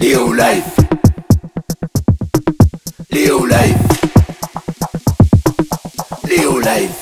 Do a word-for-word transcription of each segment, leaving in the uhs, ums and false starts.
Live life. Live life. Live life.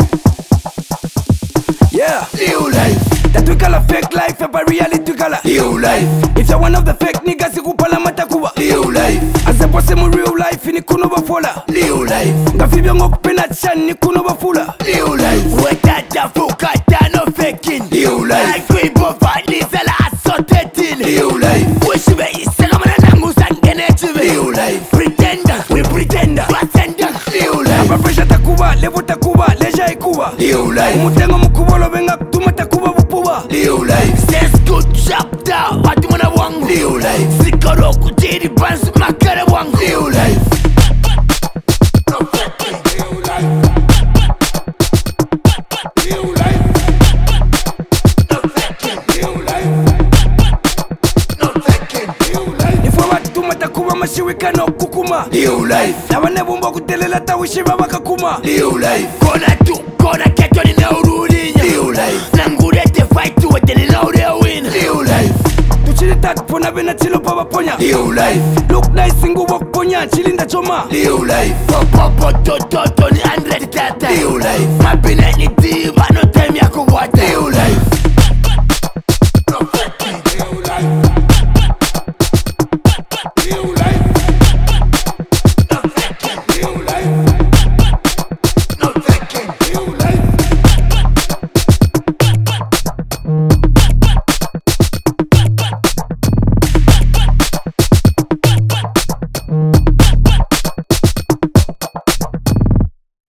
Yeah. Live life. That we call a fake life, but reality call a live life. If you're one of the fake niggas, you kupala matakuwa live life. As a person in real life, ni kuno bafola live life. Ngafibyo ngokupena chan ni kuno bafula live life. Wetata fukata no faking live life. Agri bovani zela asotetin live life. Wishibe isela mana nangu sangenechive live life. Pretender, we pretender, pretender live life. Abapresha takuba, levo takuba, leja ikuba live life. Umutengo mukubolo benga kutuma takuba bupuba live life. Says good chapter, watu mwana wangu live life. Sikoro kutiri bansu makare wangu live life. Mashiwika no kukuma live life. Nabane bumba kutelela tawishi baba kakuma live life. Kona tu, kona keto ni naurulinya live life. Nangurete fight tu wete ni naure win live life. Tuchili tatu pona bena chilo paba ponya live life. Look nice ingu wak ponya chilinda choma live life. Popo to to to ni andre tata live life. Mabine ni diva